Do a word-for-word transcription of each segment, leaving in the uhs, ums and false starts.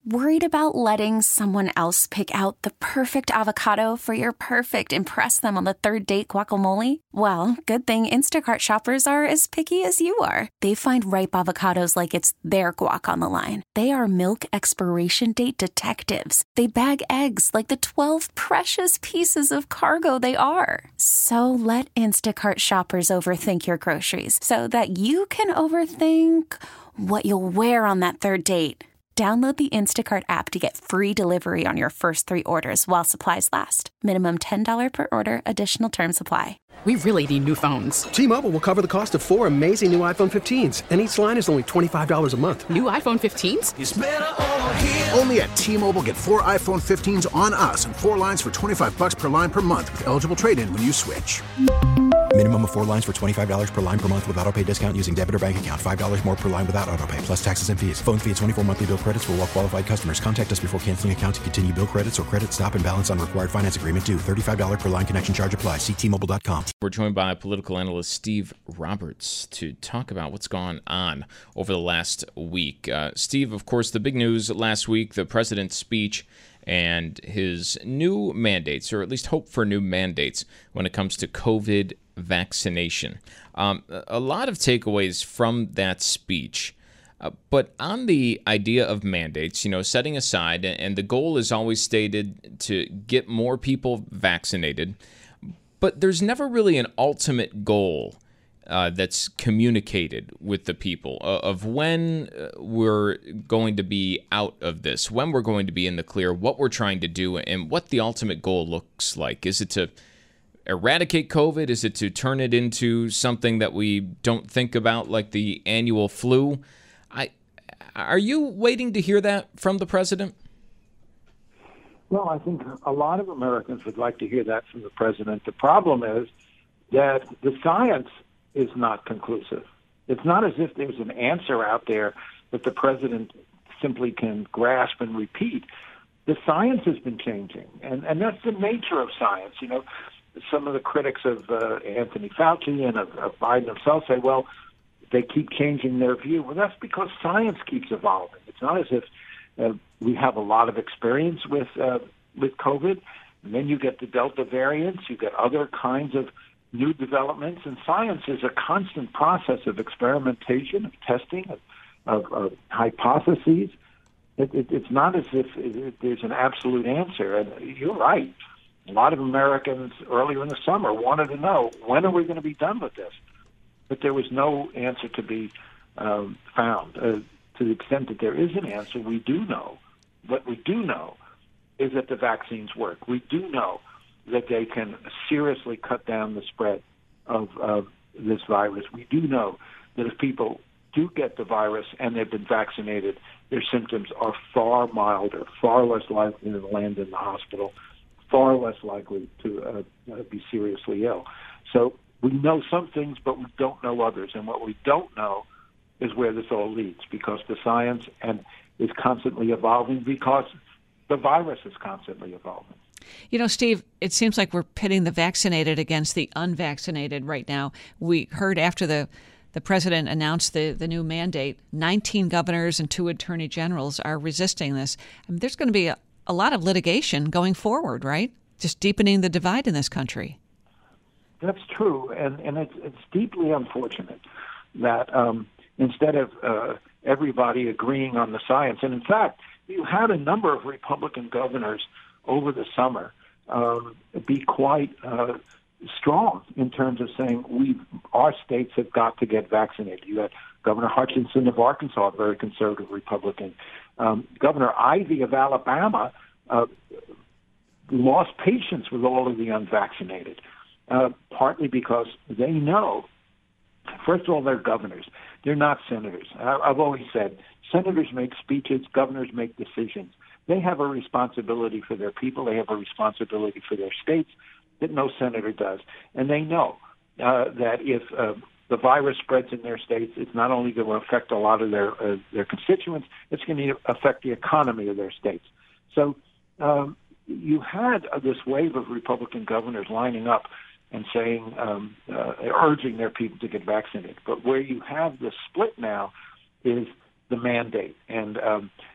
Worried about letting someone else pick out the perfect avocado for your perfect impress them on the third date guacamole? Well, good thing Instacart shoppers are as picky as you are. They find ripe avocados like it's their guac on the line. They are milk expiration date detectives. They bag eggs like the twelve precious pieces of cargo they are. So let Instacart shoppers overthink your groceries so that you can overthink what you'll wear on that third date. Download the Instacart app to get free delivery on your first three orders while supplies last. Minimum ten dollars per order. Additional terms apply. We really need new phones. T-Mobile will cover the cost of four amazing new iPhone fifteens, and each line is only twenty-five dollars a month. New iPhone fifteens? It's better over here. Only at T-Mobile, get four iPhone fifteens on us and four lines for twenty-five dollars per line per month with eligible trade-in when you switch. Minimum of four lines for twenty-five dollars per line per month with autopay discount using debit or bank account. five dollars more per line without autopay, plus taxes and fees. Phone fee at twenty-four monthly bill credits for well-qualified customers. Contact us before canceling account to continue bill credits or credit stop and balance on required finance agreement due. thirty-five dollars per line connection charge applies. See T Mobile dot com. We're joined by political analyst Steve Roberts to talk about what's gone on over the last week. Uh, Steve, of course, the big news last week, the president's speech and his new mandates, or at least hope for new mandates when it comes to COVID vaccination. Um, a lot of takeaways from that speech. Uh, but on the idea of mandates, you know, setting aside, and the goal is always stated to get more people vaccinated, but there's never really an ultimate goal uh, that's communicated with the people uh, of when we're going to be out of this, when we're going to be in the clear, what we're trying to do, and what the ultimate goal looks like. Is it to eradicate COVID? Is it to turn it into something that we don't think about, like the annual flu? I, are you waiting to hear that from the president? Well, I think a lot of Americans would like to hear that from the president. The problem is that the science is not conclusive. It's not as if there's an answer out there that the president simply can grasp and repeat. The science has been changing, and, and that's the nature of science. You know, some of the critics of uh, Anthony Fauci and of, of Biden himself say, well, they keep changing their view. Well, that's because science keeps evolving. It's not as if uh, we have a lot of experience with uh, with COVID, and then you get the Delta variants, you get other kinds of new developments, and science is a constant process of experimentation, of testing, of, of, of hypotheses. It, it, it's not as if it, there's an absolute answer. And you're right. A lot of Americans earlier in the summer wanted to know, when are we going to be done with this? But there was no answer to be um, found. Uh, to the extent that there is an answer, we do know. What we do know is that the vaccines work. We do know that they can seriously cut down the spread of, of this virus. We do know that if people do get the virus and they've been vaccinated, their symptoms are far milder, far less likely to land in the hospital, far less likely to uh, be seriously ill. So we know some things, but we don't know others. And what we don't know is where this all leads, because the science and is constantly evolving, because the virus is constantly evolving. You know, Steve, it seems like we're pitting the vaccinated against the unvaccinated right now. We heard after the, the president announced the, the new mandate, nineteen governors and two attorney generals are resisting this. I mean, there's going to be a, a lot of litigation going forward, right? Just deepening the divide in this country. That's true, and, and it's, it's deeply unfortunate that um, instead of uh, everybody agreeing on the science, and in fact, you had a number of Republican governors over the summer um, be quite uh, strong in terms of saying we, our states have got to get vaccinated. You had Governor Hutchinson of Arkansas, a very conservative Republican. Um, Governor Ivey of Alabama uh, lost patience with all of the unvaccinated, uh, partly because they know, first of all, they're governors. They're not senators. I, I've always said senators make speeches, governors make decisions. They have a responsibility for their people. They have a responsibility for their states that no senator does. And they know uh, that if uh, the virus spreads in their states, it's not only going to affect a lot of their uh, their constituents, it's going to affect the economy of their states. So um, you had uh, this wave of Republican governors lining up and saying, um, uh, urging their people to get vaccinated. But where you have the split now is the mandate. And um,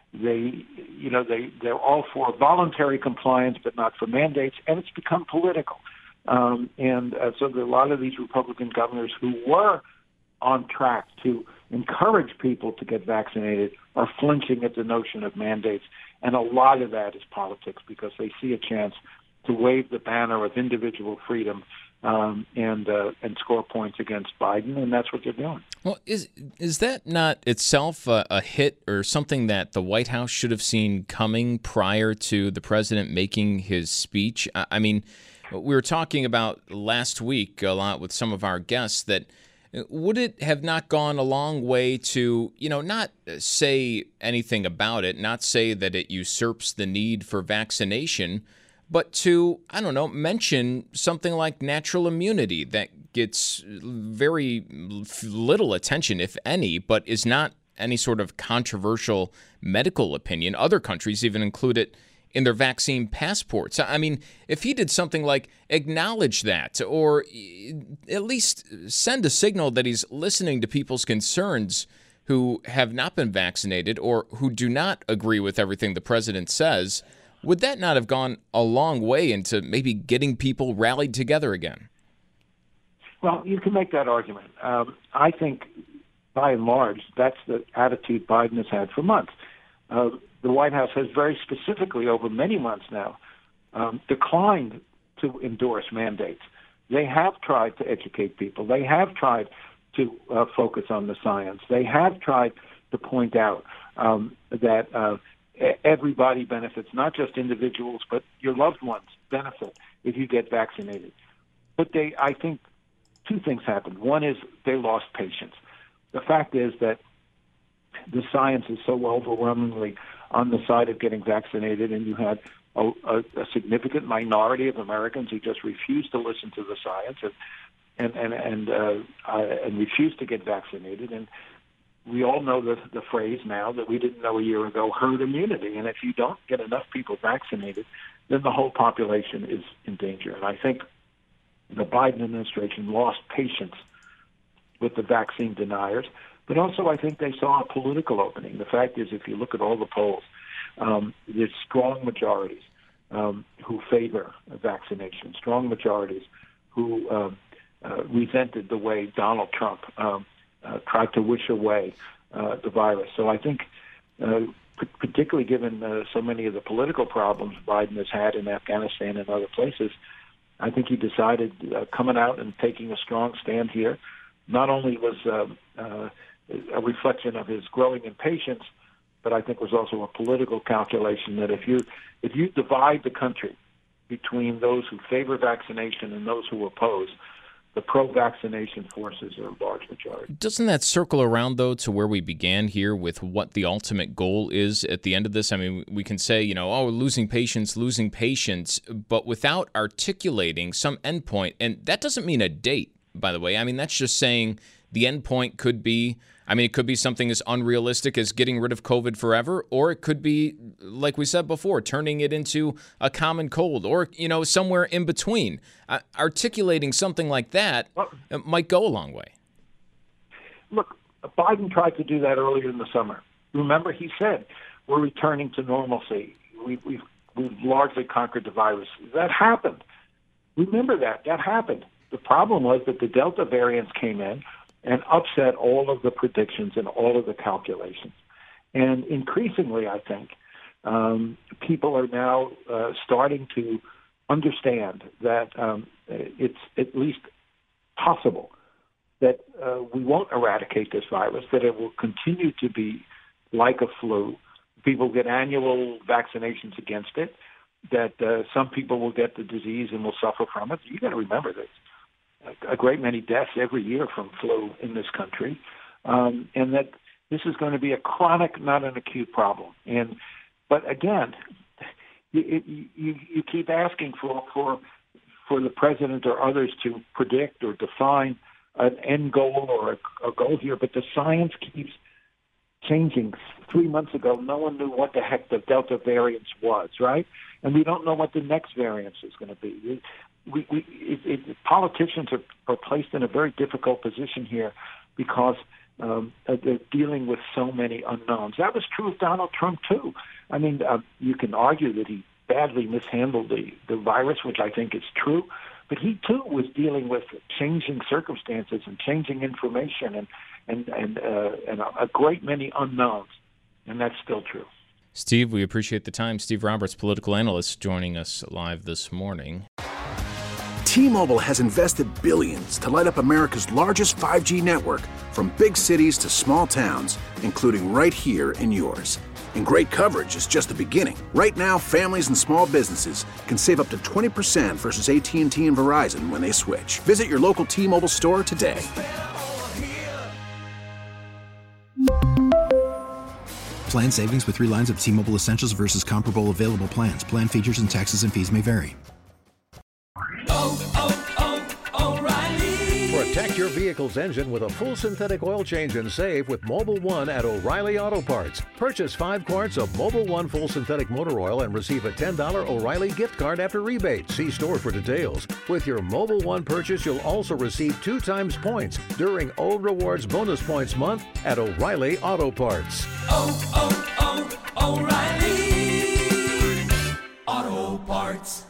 They, you know, they, they're all for voluntary compliance, but not for mandates, and it's become political. Um, and uh, so there are a lot of these Republican governors who were on track to encourage people to get vaccinated are flinching at the notion of mandates. And a lot of that is politics because they see a chance to wave the banner of individual freedom um, and uh, and score points against Biden, and that's what they're doing. Well, is is that not itself a, a hit or something that the White House should have seen coming prior to the president making his speech? I, I mean, we were talking about last week a lot with some of our guests that would it have not gone a long way to, you know, not say anything about it, not say that it usurps the need for vaccination, but to, I don't know, mention something like natural immunity that gets very little attention, if any, but is not any sort of controversial medical opinion. Other countries even include it in their vaccine passports. I mean, if he did something like acknowledge that or at least send a signal that he's listening to people's concerns who have not been vaccinated or who do not agree with everything the president says, would that not have gone a long way into maybe getting people rallied together again? Well, you can make that argument. Um, I think, by and large, that's the attitude Biden has had for months. Uh, the White House has very specifically, over many months now, um, declined to endorse mandates. They have tried to educate people. They have tried to uh, focus on the science. They have tried to point out um, that uh, everybody benefits, not just individuals, but your loved ones benefit if you get vaccinated. But they, I think, two things happened. One is they lost patience. The fact is that the science is so overwhelmingly on the side of getting vaccinated, and you had a, a, a significant minority of Americans who just refused to listen to the science and and and and, uh, uh, and refused to get vaccinated. And we all know the the phrase now that we didn't know a year ago: herd immunity. And if you don't get enough people vaccinated, then the whole population is in danger. And I think the Biden administration lost patience with the vaccine deniers. But also, I think they saw a political opening. The fact is, if you look at all the polls, um, there's strong majorities um, who favor vaccination, strong majorities who um, uh, resented the way Donald Trump um, uh, tried to wish away uh, the virus. So I think, uh, p- particularly given uh, so many of the political problems Biden has had in Afghanistan and other places, I think he decided uh, coming out and taking a strong stand here not only was uh, uh, a reflection of his growing impatience, but I think was also a political calculation that if you if you divide the country between those who favor vaccination and those who oppose, the pro-vaccination forces are a large majority. Doesn't that circle around, though, to where we began here with what the ultimate goal is at the end of this? I mean, we can say, you know, oh, losing patience, losing patience, but without articulating some endpoint. And that doesn't mean a date, by the way. I mean, that's just saying the endpoint could be, I mean, it could be something as unrealistic as getting rid of COVID forever, or it could be, like we said before, turning it into a common cold, or, you know, somewhere in between. Uh, articulating something like that well, might go a long way. Look, Biden tried to do that earlier in the summer. Remember, he said, we're returning to normalcy. We, we've, we've largely conquered the virus. That happened. Remember that. That happened. The problem was that the Delta variants came in and upset all of the predictions and all of the calculations. And increasingly, I think, um, people are now uh, starting to understand that um, it's at least possible that uh, we won't eradicate this virus, that it will continue to be like a flu. People get annual vaccinations against it, that uh, some people will get the disease and will suffer from it. You got to remember this. A great many deaths every year from flu in this country, um, and that this is going to be a chronic, not an acute problem. And but again, you, you, you keep asking for, for for the president or others to predict or define an end goal or a, a goal here, but the science keeps changing. Three months ago, no one knew what the heck the Delta variant was, right? And we don't know what the next variant is going to be. We, we, it, it, politicians are, are placed in a very difficult position here because Um, they're dealing with so many unknowns. That was true of Donald Trump, too. I mean, uh, you can argue that he badly mishandled the, the virus, which I think is true, but he, too, was dealing with changing circumstances and changing information and, and, and, uh, and a, a great many unknowns, and that's still true. Steve, we appreciate the time. Steve Roberts, political analyst, joining us live this morning. T-Mobile has invested billions to light up America's largest five G network, from big cities to small towns, including right here in yours. And great coverage is just the beginning. Right now, families and small businesses can save up to twenty percent versus A T and T and Verizon when they switch. Visit your local T-Mobile store today. Plan savings with three lines of T-Mobile Essentials versus comparable available plans. Plan features and taxes and fees may vary. Oh, oh, oh, O'Reilly. Protect your vehicle's engine with a full synthetic oil change and save with Mobil one at O'Reilly Auto Parts. Purchase five quarts of Mobil one full synthetic motor oil and receive a ten dollars O'Reilly gift card after rebate. See store for details. With your Mobil one purchase, you'll also receive two times points during O Rewards Bonus Points Month at O'Reilly Auto Parts. Oh, oh, oh, O'Reilly Auto Parts.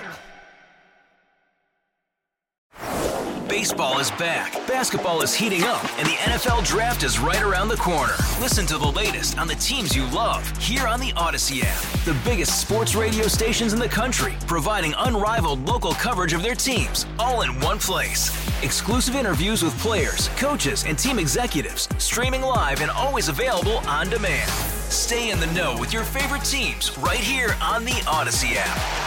Baseball is back, basketball is heating up, and the N F L Draft is right around the corner. Listen to the latest on the teams you love here on the Odyssey app. The biggest sports radio stations in the country, providing unrivaled local coverage of their teams, all in one place. Exclusive interviews with players, coaches, and team executives, streaming live and always available on demand. Stay in the know with your favorite teams right here on the Odyssey app.